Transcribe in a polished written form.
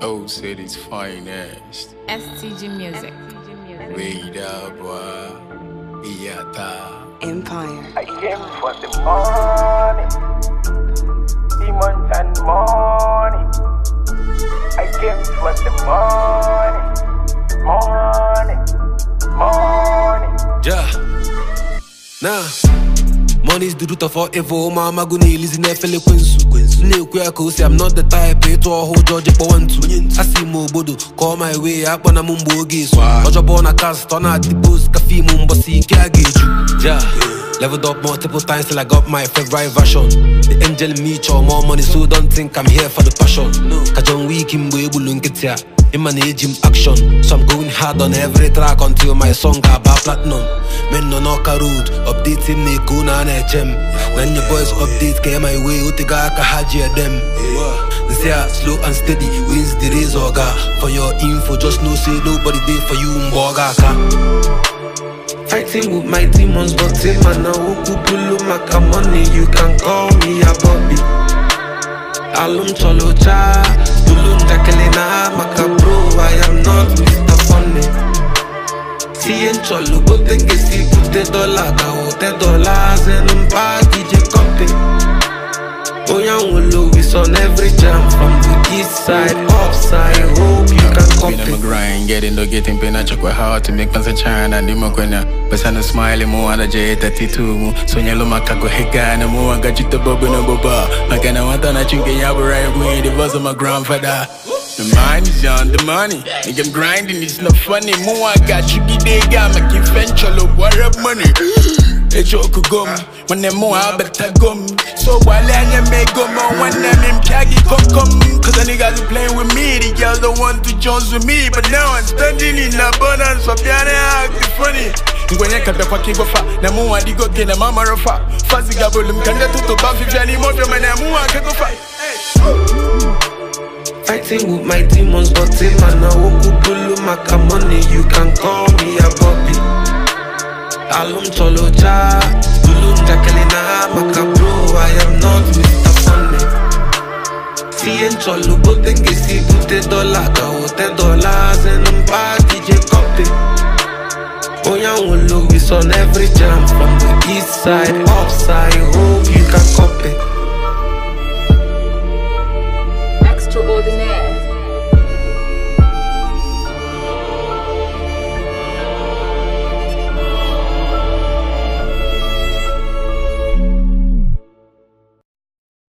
Old city's finest. STG Music. Wait up, boy. Empire. I came for the money, demons and money. I came for the money. Yeah. Nah. Money's the root of all evil. Mama go nail is in a fele kwensu. Say I'm not the type to a whole George for one two. I see mo bodo call my way up on a mumbo gaze. Ojo born a cast on a tipos cafe mumbo see kage. Yeah. Leveled up multiple times till I got my favorite version. The angel in me chow more money, so don't think I'm here for the passion. Kajon week in boy bulunketia. In my gym action, so I'm going hard on every track until my song got platinum. Men no knock a road, update him ne kuna na chem. When your boys update came my way, utiga ka haji them. Say slow and steady wins the race oga. For your info, just know say nobody there for you mboga ka. Fighting with my demons, but say man I ukupulu maka money. You can call me a Bobby. Alum cholo cha, dulum jakelena maka bro. I am not Mr. Funny. Si en cholo bote que si pute $1 ka $10 en package copy. Oyan will Louis on every jam from the east side, upside. Hope you can copy. I'm a grind, getting pain. I check hard to make fans China and Dimoquena. But I'm smiling more on the J32. So you look go hega and more. I got you the bubble no boba. Like I want to drink a right away. The voice of my grandfather. The mind is on the money. Nigga, I'm grinding, it's not funny. More I got you, get they got my kid venture, what up money. A joke gum, when them more I better gum. So while I make gum on one them him kagi come. Cause the niggas are playing with me, the girls don't want to join with me. But now I'm standing in abundance for piano act funny. When you cut the fucking go far, now more I go get a mama rofa. Fuzzy gabulum can get to bath if you any more from an amua can go fight. Fighting with my demons, but say man I ukupulu maka money. You can call me a Bobby. Alum cholo cha, dulum jakelena maka bro. I am not Mr. Funny. Si en cholo bote que si pute $1 ka $10 en package copy. Oyan will Louis on every jam from the east side, upside.